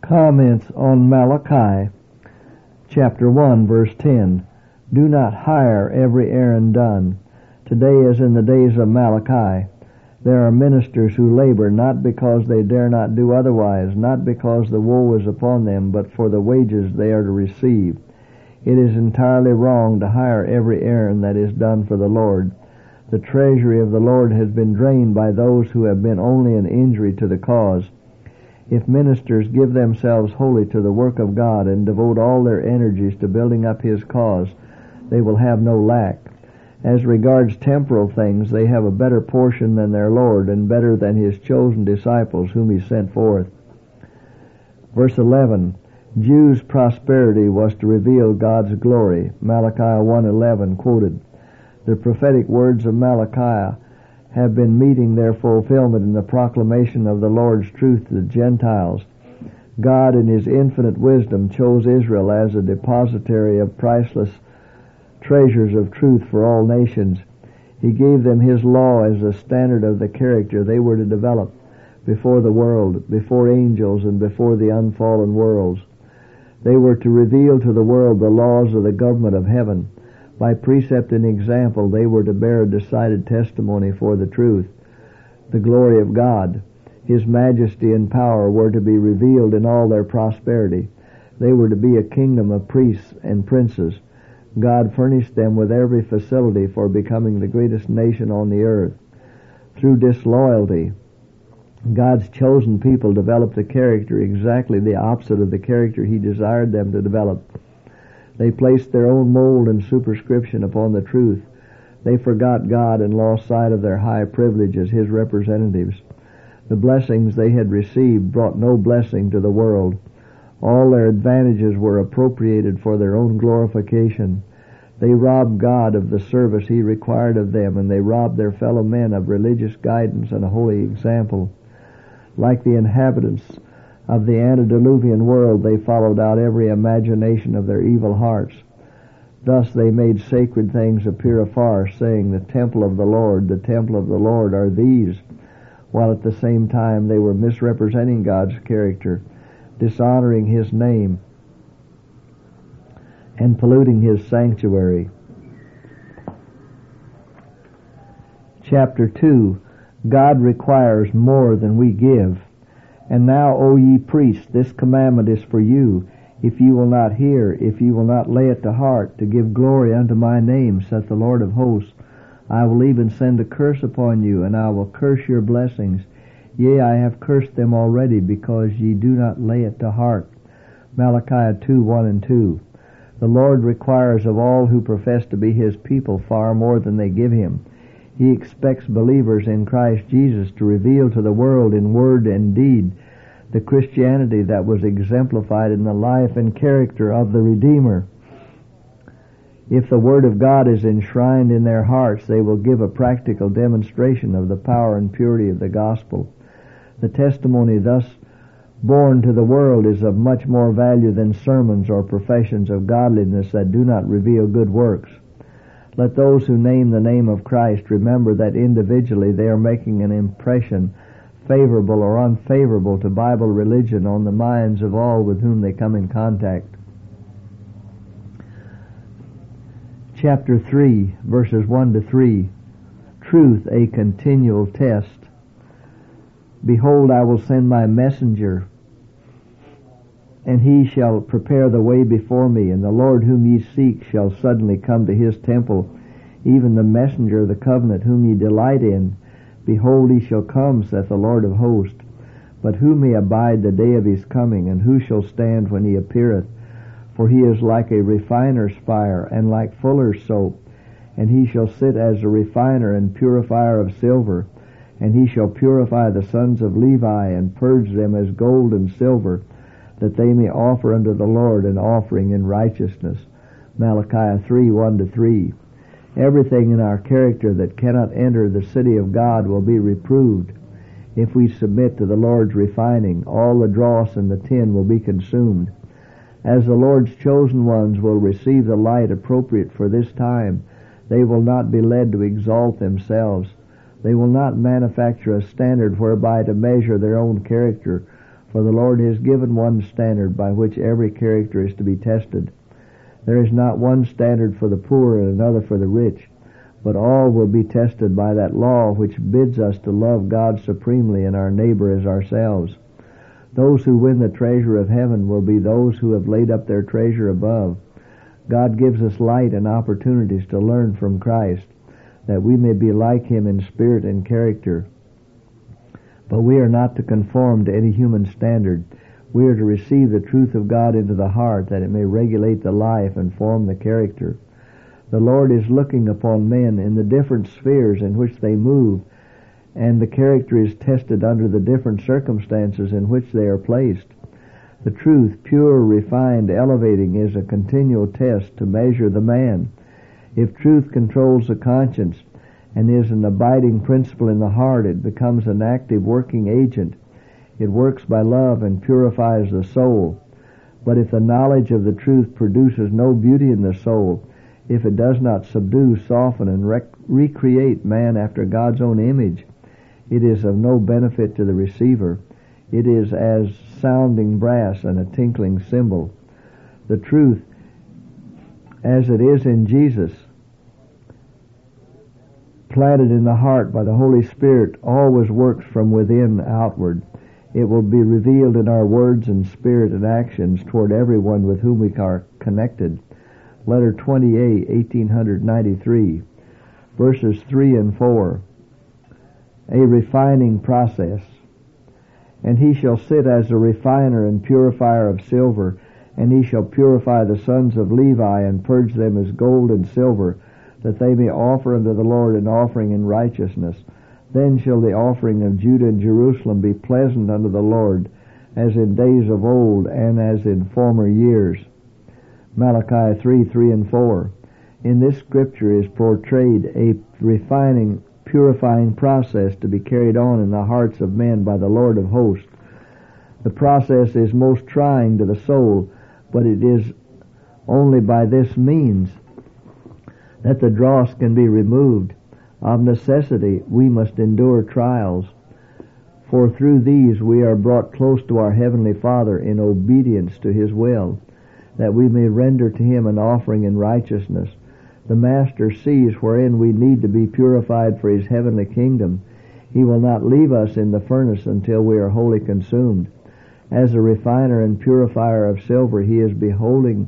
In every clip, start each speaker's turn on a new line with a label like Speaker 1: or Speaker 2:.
Speaker 1: Comments on Malachi, chapter 1, verse 10. Do not hire every errand done. Today, as in the days of Malachi, there are ministers who labor not because they dare not do otherwise, not because the woe is upon them, but for the wages they are to receive. It is entirely wrong to hire every errand that is done for the Lord. The treasury of the Lord has been drained by those who have been only an injury to the cause. If ministers give themselves wholly to the work of God and devote all their energies to building up His cause, they will have no lack. As regards temporal things, they have a better portion than their Lord, and better than His chosen disciples whom He sent forth. Verse 11. Jews' prosperity was to reveal God's glory. Malachi 1:11 quoted. The prophetic words of Malachi have been meeting their fulfillment in the proclamation of the Lord's truth to the Gentiles. God in His infinite wisdom chose Israel as a depositary of priceless treasures of truth for all nations. He gave them His law as a standard of the character they were to develop before the world, before angels, and before the unfallen worlds. They were to reveal to the world the laws of the government of heaven. By precept and example, they were to bear a decided testimony for the truth. The glory of God, His majesty and power were to be revealed in all their prosperity. They were to be a kingdom of priests and princes. God furnished them with every facility for becoming the greatest nation on the earth. Through disloyalty, God's chosen people developed a character exactly the opposite of the character He desired them to develop. They placed their own mold and superscription upon the truth. They forgot God and lost sight of their high privilege as His representatives. The blessings they had received brought no blessing to the world. All their advantages were appropriated for their own glorification. They robbed God of the service He required of them, and they robbed their fellow men of religious guidance and a holy example. Like the inhabitants of the antediluvian world, they followed out every imagination of their evil hearts. Thus they made sacred things appear afar, saying, the temple of the Lord are these, while at the same time they were misrepresenting God's character, dishonoring His name, and polluting His sanctuary. Chapter 2. God requires more than we give. And now, O ye priests, this commandment is for you, if ye will not hear, if ye will not lay it to heart, to give glory unto my name, saith the Lord of hosts. I will even send a curse upon you, and I will curse your blessings. Yea, I have cursed them already, because ye do not lay it to heart. Malachi 2:1 and 2. The Lord requires of all who profess to be His people far more than they give Him. He expects believers in Christ Jesus to reveal to the world in word and deed the Christianity that was exemplified in the life and character of the Redeemer. If the Word of God is enshrined in their hearts, they will give a practical demonstration of the power and purity of the gospel. The testimony thus borne to the world is of much more value than sermons or professions of godliness that do not reveal good works. Let those who name the name of Christ remember that individually they are making an impression, favorable or unfavorable to Bible religion, on the minds of all with whom they come in contact. Chapter 3, verses 1 to 3. Truth, a continual test. Behold, I will send my messenger, and he shall prepare the way before me, and the Lord whom ye seek shall suddenly come to His temple, even the messenger of the covenant whom ye delight in. Behold, he shall come, saith the Lord of hosts. But who may abide the day of His coming, and who shall stand when He appeareth? For He is like a refiner's fire, and like fuller's soap. And He shall sit as a refiner and purifier of silver. And He shall purify the sons of Levi, and purge them as gold and silver, that they may offer unto the Lord an offering in righteousness. Malachi 3:1 to 3. Everything in our character that cannot enter the city of God will be reproved. If we submit to the Lord's refining, all the dross in the tin will be consumed. As the Lord's chosen ones will receive the light appropriate for this time, they will not be led to exalt themselves. They will not manufacture a standard whereby to measure their own character, For the Lord has given one standard by which every character is to be tested. There is not one standard for the poor and another for the rich, but all will be tested by that law which bids us to love God supremely and our neighbor as ourselves. Those who win the treasure of heaven will be those who have laid up their treasure above. God gives us light and opportunities to learn from Christ, that we may be like him in spirit and character. But we are not to conform to any human standard. We are to receive the truth of God into the heart, that it may regulate the life and form the character. The Lord is looking upon men in the different spheres in which they move, and the character is tested under the different circumstances in which they are placed. The truth, pure, refined, elevating, is a continual test to measure the man. If truth controls the conscience and is an abiding principle in the heart, it becomes an active working agent. It works by love and purifies the soul. But if the knowledge of the truth produces no beauty in the soul, if it does not subdue, soften, and recreate man after God's own image, it is of no benefit to the receiver. It is as sounding brass and a tinkling cymbal. The truth, as it is in Jesus, planted in the heart by the Holy Spirit, always works from within outward. It will be revealed in our words and spirit and actions toward everyone with whom we are connected. Letter 28, 1893, verses 3 and 4. A refining process. And he shall sit as a refiner and purifier of silver, and he shall purify the sons of Levi, and purge them as gold and silver, that they may offer unto the Lord an offering in righteousness. Then shall the offering of Judah and Jerusalem be pleasant unto the Lord, as in days of old, and as in former years. Malachi 3, 3 and 4. In this scripture is portrayed a refining, purifying process to be carried on in the hearts of men by the Lord of hosts. The process is most trying to the soul, but it is only by this means that the dross can be removed. Of necessity, we must endure trials, for through these we are brought close to our Heavenly Father in obedience to His will, that we may render to Him an offering in righteousness. The Master sees wherein we need to be purified for His heavenly kingdom. He will not leave us in the furnace until we are wholly consumed. As a refiner and purifier of silver, He is beholding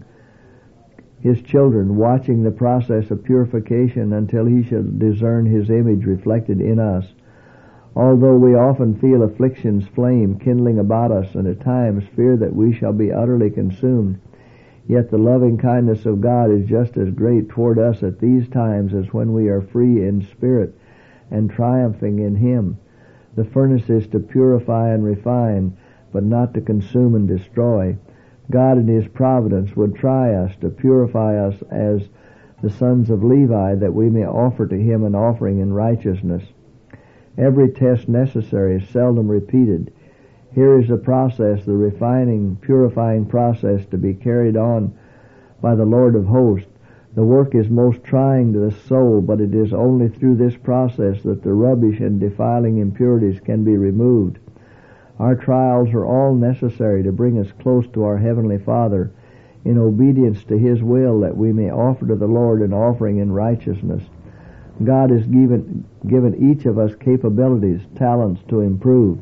Speaker 1: His children, watching the process of purification until He shall discern His image reflected in us. Although we often feel affliction's flame kindling about us, and at times fear that we shall be utterly consumed, yet the loving kindness of God is just as great toward us at these times as when we are free in spirit and triumphing in Him. The furnace is to purify and refine, but not to consume and destroy. God in His providence would try us to purify us as the sons of Levi, that we may offer to Him an offering in righteousness. Every test necessary is seldom repeated. Here is the process, the refining, purifying process to be carried on by the Lord of hosts. The work is most trying to the soul, but it is only through this process that the rubbish and defiling impurities can be removed. Our trials are all necessary to bring us close to our Heavenly Father in obedience to His will, that we may offer to the Lord an offering in righteousness. God has given each of us capabilities, talents to improve.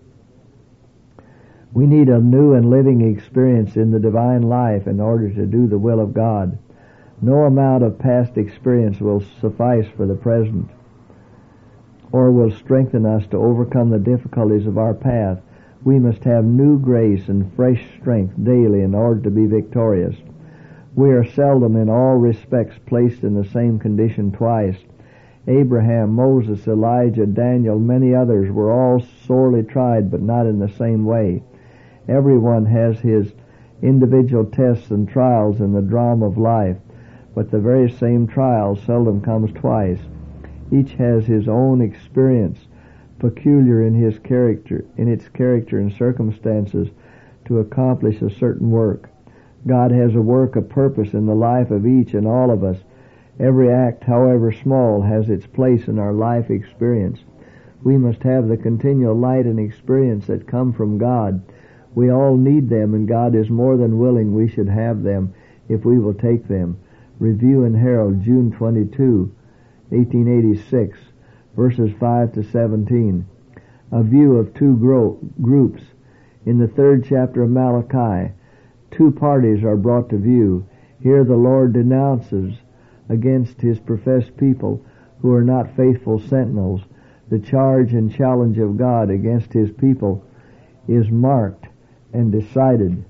Speaker 1: We need a new and living experience in the divine life in order to do the will of God. No amount of past experience will suffice for the present, or will strengthen us to overcome the difficulties of our path. We must have new grace and fresh strength daily in order to be victorious. We are seldom in all respects placed in the same condition twice. Abraham, Moses, Elijah, Daniel, many others were all sorely tried, but not in the same way. Everyone has his individual tests and trials in the drama of life, but the very same trial seldom comes twice. Each has his own experience, peculiar in its character and circumstances, to accomplish a certain work. God has a work of purpose in the life of each and all of us. Every act, however small, has its place in our life experience. We must have the continual light and experience that come from God. We all need them, and God is more than willing we should have them if we will take them. Review and Herald, June 22, 1886, verses 5 to 17. A view of two groups. In the 3rd chapter of Malachi, two parties are brought to view. Here the Lord denounces against his professed people who are not faithful sentinels. The charge and challenge of God against his people is marked and decided.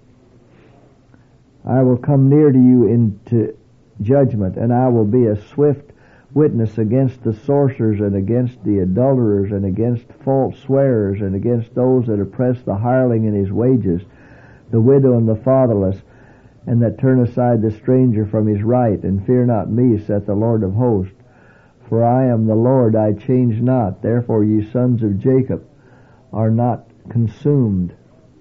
Speaker 1: I will come near to you into judgment, and I will be a swift witness against the sorcerers and against the adulterers and against false swearers and against those that oppress the hireling in his wages, the widow and the fatherless, and that turn aside the stranger from his right, and fear not me, saith the Lord of hosts. For I am the Lord, I change not. Therefore ye sons of Jacob are not consumed.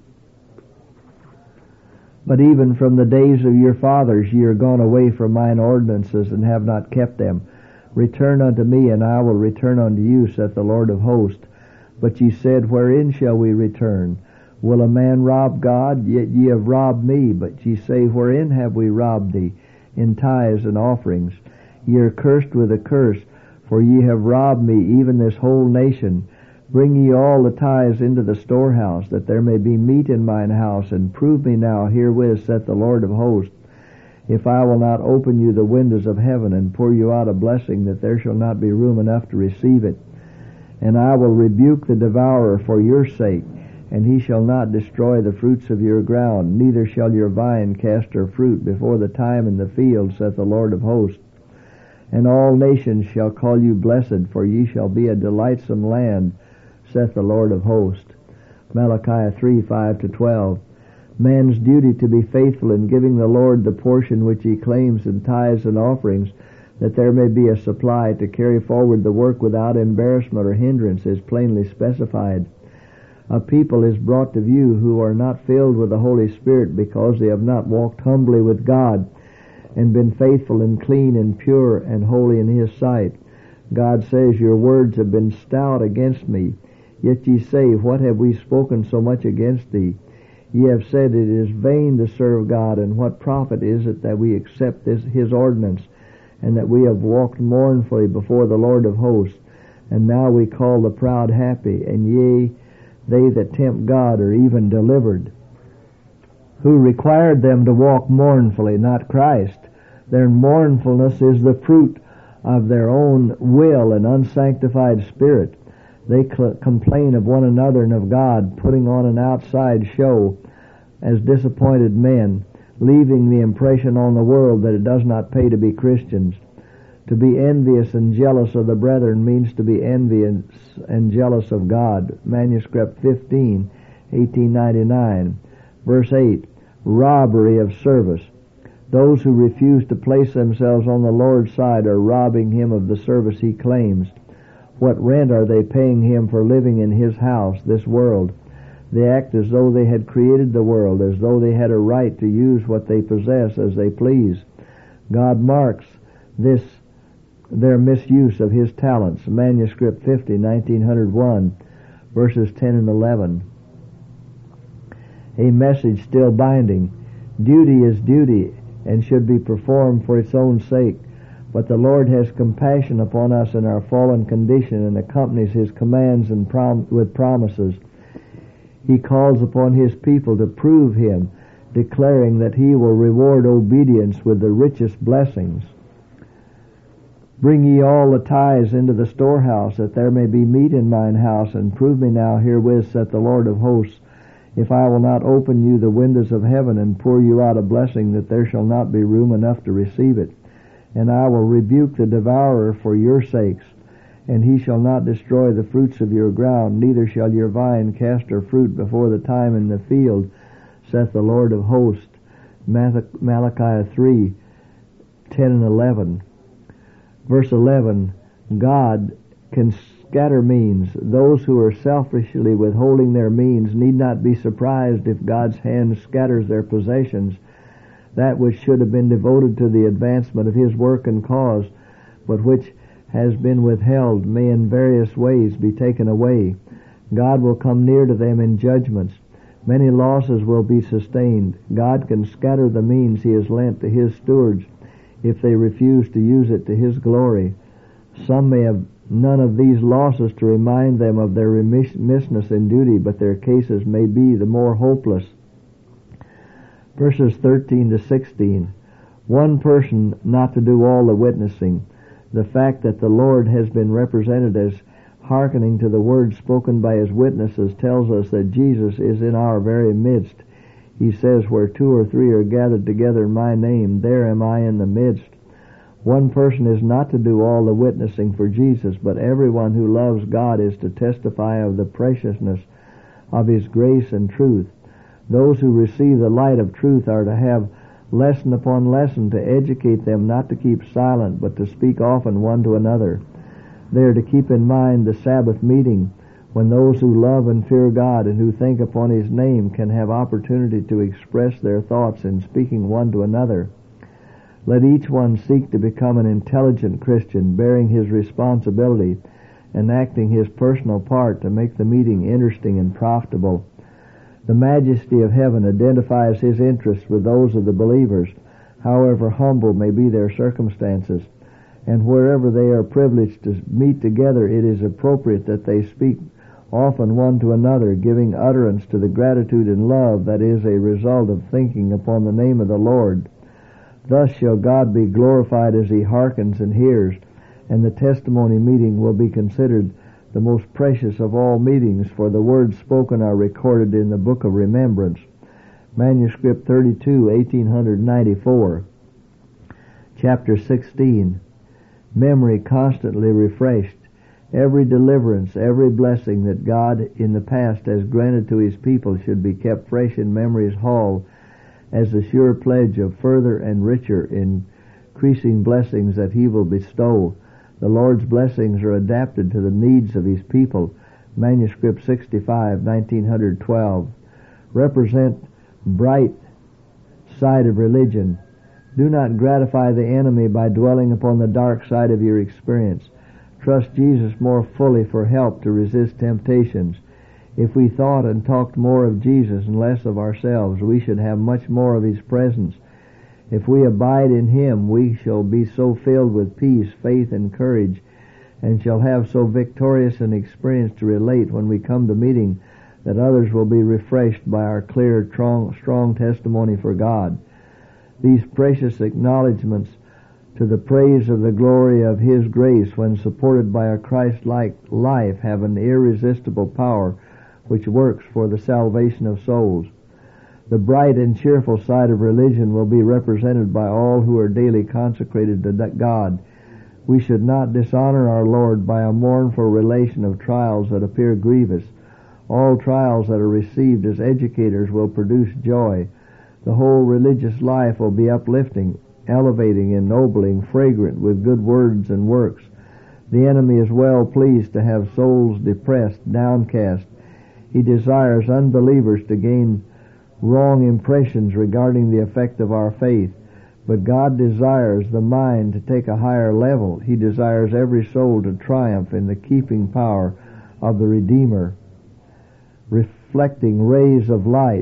Speaker 1: But even from the days of your fathers ye are gone away from mine ordinances, and have not kept them. Return unto me, and I will return unto you, saith the Lord of hosts. But ye said, wherein shall we return? Will a man rob God? Yet ye have robbed me. But ye say, wherein have we robbed thee? In tithes and offerings. Ye are cursed with a curse, for ye have robbed me, even this whole nation. Bring ye all the tithes into the storehouse, that there may be meat in mine house, and prove me now herewith, saith the Lord of hosts, if I will not open you the windows of heaven, and pour you out a blessing, that there shall not be room enough to receive it. And I will rebuke the devourer for your sake, and he shall not destroy the fruits of your ground, neither shall your vine cast her fruit before the time in the field, saith the Lord of hosts. And all nations shall call you blessed, for ye shall be a delightsome land, saith the Lord of hosts. Malachi 3, 5 to 12. Man's duty to be faithful in giving the Lord the portion which he claims in tithes and offerings, that there may be a supply to carry forward the work without embarrassment or hindrance, is plainly specified. A people is brought to view who are not filled with the Holy Spirit because they have not walked humbly with God and been faithful and clean and pure and holy in his sight. God says, your words have been stout against me. Yet ye say, what have we spoken so much against thee? Ye have said, it is vain to serve God, and what profit is it that we accept his ordinance, and that we have walked mournfully before the Lord of hosts? And now we call the proud happy, and yea, they that tempt God are even delivered. Who required them to walk mournfully? Not Christ. Their mournfulness is the fruit of their own will and unsanctified spirit. They complain of one another and of God, putting on an outside show as disappointed men, leaving the impression on the world that it does not pay to be Christians. To be envious and jealous of the brethren means to be envious and jealous of God. Manuscript 15, 1899. Verse 8, robbery of service. Those who refuse to place themselves on the Lord's side are robbing him of the service he claims. What rent are they paying him for living in his house, this world? They act as though they had created the world, as though they had a right to use what they possess as they please. God marks this their misuse of his talents. Manuscript 50, 1901, verses 10 and 11. A message still binding. Duty is duty and should be performed for its own sake. But the Lord has compassion upon us in our fallen condition and accompanies his commands and with promises. He calls upon his people to prove him, declaring that he will reward obedience with the richest blessings. Bring ye all the tithes into the storehouse, that there may be meat in mine house, and prove me now herewith, saith the Lord of hosts, if I will not open you the windows of heaven and pour you out a blessing, that there shall not be room enough to receive it. And I will rebuke the devourer for your sakes, and he shall not destroy the fruits of your ground, neither shall your vine cast her fruit before the time in the field, saith the Lord of hosts. Malachi 3, 10 and 11. Verse 11, God can scatter means. Those who are selfishly withholding their means need not be surprised if God's hand scatters their possessions. That which should have been devoted to the advancement of his work and cause, but which has been withheld, may in various ways be taken away. God will come near to them in judgments. Many losses will be sustained. God can scatter the means he has lent to his stewards if they refuse to use it to his glory. Some may have none of these losses to remind them of their remissness in duty, but their cases may be the more hopeless. Verses 13 to 16. One person not to do all the witnessing. The fact that the Lord has been represented as hearkening to the words spoken by his witnesses tells us that Jesus is in our very midst. He says, where two or three are gathered together in my name, there am I in the midst. One person is not to do all the witnessing for Jesus, but everyone who loves God is to testify of the preciousness of his grace and truth. Those who receive the light of truth are to have lesson upon lesson to educate them not to keep silent, but to speak often one to another. They are to keep in mind the Sabbath meeting, when those who love and fear God and who think upon his name can have opportunity to express their thoughts in speaking one to another. Let each one seek to become an intelligent Christian, bearing his responsibility and acting his personal part to make the meeting interesting and profitable. The majesty of heaven identifies his interests with those of the believers, however humble may be their circumstances. And wherever they are privileged to meet together, it is appropriate that they speak often one to another, giving utterance to the gratitude and love that is a result of thinking upon the name of the Lord. Thus shall God be glorified as he hearkens and hears, and the testimony meeting will be considered the most precious of all meetings, for the words spoken are recorded in the Book of Remembrance. Manuscript 32, 1894. Chapter 16. Memory constantly refreshed. Every deliverance, every blessing that God in the past has granted to his people should be kept fresh in memory's hall as the sure pledge of further and richer increasing blessings that he will bestow. The Lord's blessings are adapted to the needs of his people. Manuscript 65, 1912. Represent bright side of religion. Do not gratify the enemy by dwelling upon the dark side of your experience. Trust Jesus more fully for help to resist temptations. If we thought and talked more of Jesus and less of ourselves, we should have much more of his presence. If we abide in him, we shall be so filled with peace, faith, and courage, and shall have so victorious an experience to relate when we come to meeting, that others will be refreshed by our clear, strong testimony for God. These precious acknowledgments to the praise of the glory of his grace, when supported by a Christ-like life, have an irresistible power which works for the salvation of souls. The bright and cheerful side of religion will be represented by all who are daily consecrated to God. We should not dishonor our Lord by a mournful relation of trials that appear grievous. All trials that are received as educators will produce joy. The whole religious life will be uplifting, elevating, ennobling, fragrant with good words and works. The enemy is well pleased to have souls depressed, downcast. He desires unbelievers to gain wrong impressions regarding the effect of our faith. But God desires the mind to take a higher level. He desires every soul to triumph in the keeping power of the Redeemer, reflecting rays of light.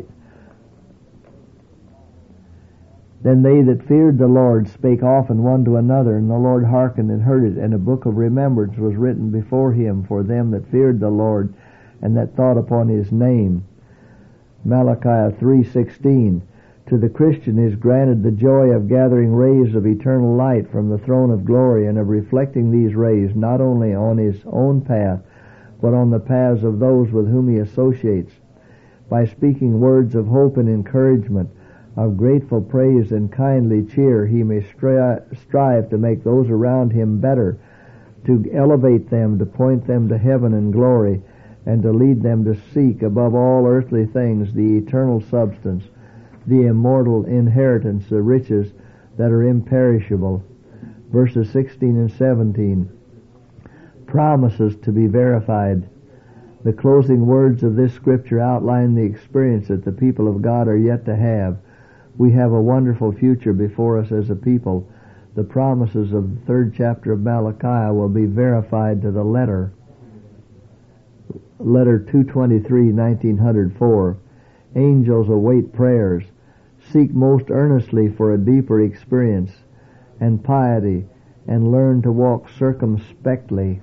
Speaker 1: Then they that feared the Lord spake often one to another, and the Lord hearkened and heard it, and a book of remembrance was written before him for them that feared the Lord, and that thought upon his name. Malachi 3:16. To the Christian is granted the joy of gathering rays of eternal light from the throne of glory, and of reflecting these rays not only on his own path, but on the paths of those with whom he associates. By speaking words of hope and encouragement, of grateful praise and kindly cheer, he may strive to make those around him better, to elevate them, to point them to heaven and glory, and to lead them to seek above all earthly things the eternal substance, the immortal inheritance, the riches that are imperishable. Verses 16 and 17. Promises to be verified. The closing words of this scripture outline the experience that the people of God are yet to have. We have a wonderful future before us as a people. The promises of the 3rd chapter of Malachi will be verified to the letter. Letter 223, 1904. Angels await prayers. Seek most earnestly for a deeper experience and piety, and learn to walk circumspectly.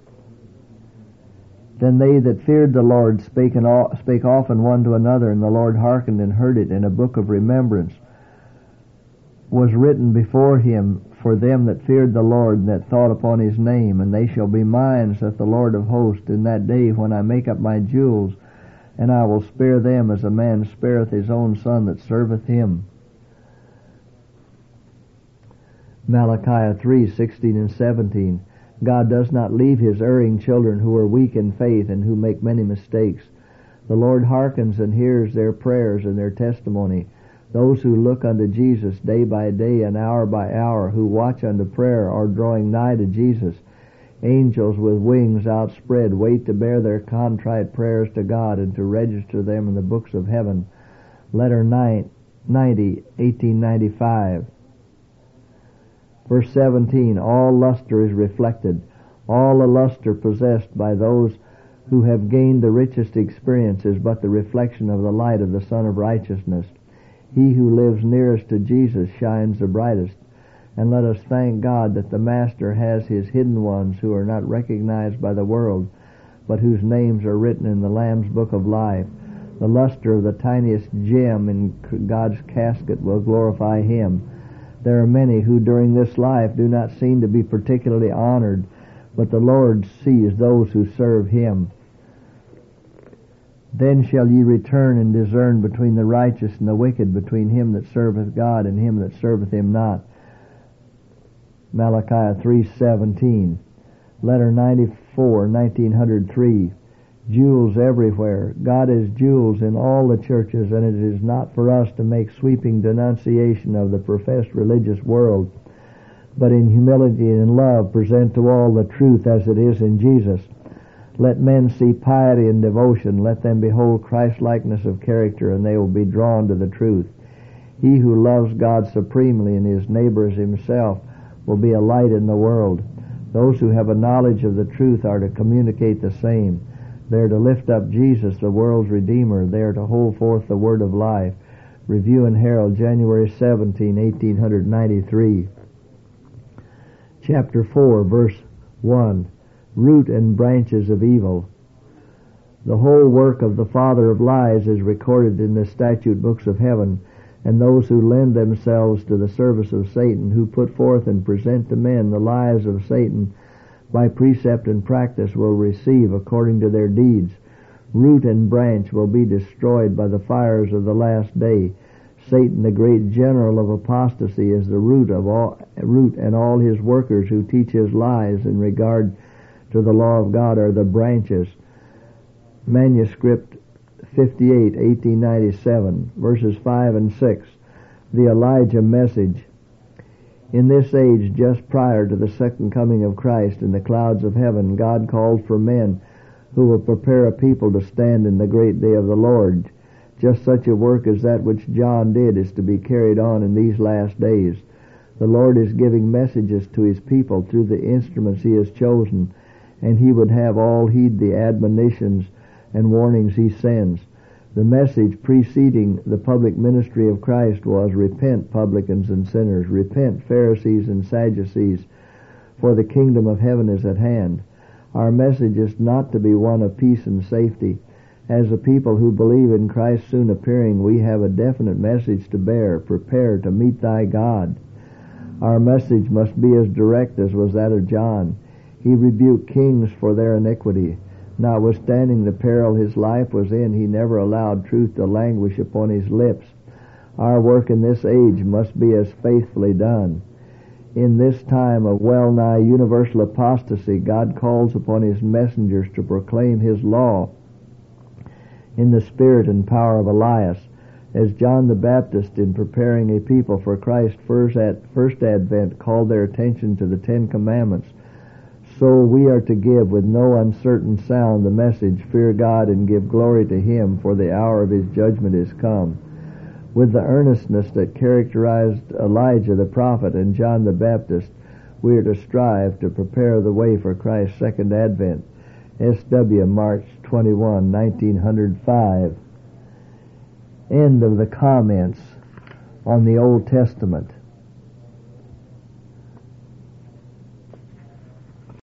Speaker 1: Then they that feared the Lord spake often one to another, and the Lord hearkened and heard it, and a book of remembrance was written before him for them that feared the Lord, and that thought upon his name. And they shall be mine, saith the Lord of hosts, in that day when I make up my jewels, and I will spare them as a man spareth his own son that serveth him. Malachi 3:16 and 17. God does not leave his erring children who are weak in faith and who make many mistakes. The Lord hearkens and hears their prayers and their testimony. Those who look unto Jesus day by day and hour by hour, who watch unto prayer, are drawing nigh to Jesus. Angels with wings outspread wait to bear their contrite prayers to God and to register them in the books of heaven. Letter 90, 1895. Verse 17, all luster is reflected. All the luster possessed by those who have gained the richest experience is but the reflection of the light of the Sun of Righteousness. He who lives nearest to Jesus shines the brightest. And let us thank God that the Master has his hidden ones who are not recognized by the world, but whose names are written in the Lamb's Book of Life. The luster of the tiniest gem in God's casket will glorify him. There are many who during this life do not seem to be particularly honored, but the Lord sees those who serve him. Then shall ye return and discern between the righteous and the wicked, between him that serveth God and him that serveth him not. Malachi 3:17. Letter 94, 1903. Jewels everywhere. God is jewels in all the churches, and it is not for us to make sweeping denunciation of the professed religious world, but in humility and love present to all the truth as it is in Jesus. Let men see piety and devotion. Let them behold Christ-likeness of character, and they will be drawn to the truth. He who loves God supremely and his neighbor as himself will be a light in the world. Those who have a knowledge of the truth are to communicate the same. They are to lift up Jesus, the world's Redeemer. They are to hold forth the word of life. Review and Herald, January 17, 1893. Chapter 4, verse 1. Root and branches of evil. The whole work of the father of lies is recorded in the statute books of heaven, and those who lend themselves to the service of Satan, who put forth and present to men the lies of Satan by precept and practice, will receive according to their deeds. Root and branch will be destroyed by the fires of the last day. Satan, the great general of apostasy, is the root, and all his workers who teach his lies in regard to the law of God are the branches. Manuscript 58, 1897, verses 5 and 6. The Elijah message. In this age, just prior to the second coming of Christ in the clouds of heaven, God called for men who will prepare a people to stand in the great day of the Lord. Just such a work as that which John did is to be carried on in these last days. The Lord is giving messages to his people through the instruments he has chosen, and he would have all heed the admonitions and warnings he sends. The message preceding the public ministry of Christ was, repent, publicans and sinners, repent, Pharisees and Sadducees, for the kingdom of heaven is at hand. Our message is not to be one of peace and safety. As a people who believe in Christ's soon appearing, we have a definite message to bear. Prepare to meet thy God. Our message must be as direct as was that of John. He rebuked kings for their iniquity. Notwithstanding the peril his life was in, he never allowed truth to languish upon his lips. Our work in this age must be as faithfully done. In this time of well-nigh universal apostasy, God calls upon his messengers to proclaim his law in the spirit and power of Elias. As John the Baptist, in preparing a people for Christ's first advent, called their attention to the Ten Commandments, so we are to give with no uncertain sound the message, fear God and give glory to him, for the hour of his judgment is come. With the earnestness that characterized Elijah the prophet and John the Baptist, we are to strive to prepare the way for Christ's second advent. S.W. March 21, 1905. end of the comments on the Old Testament.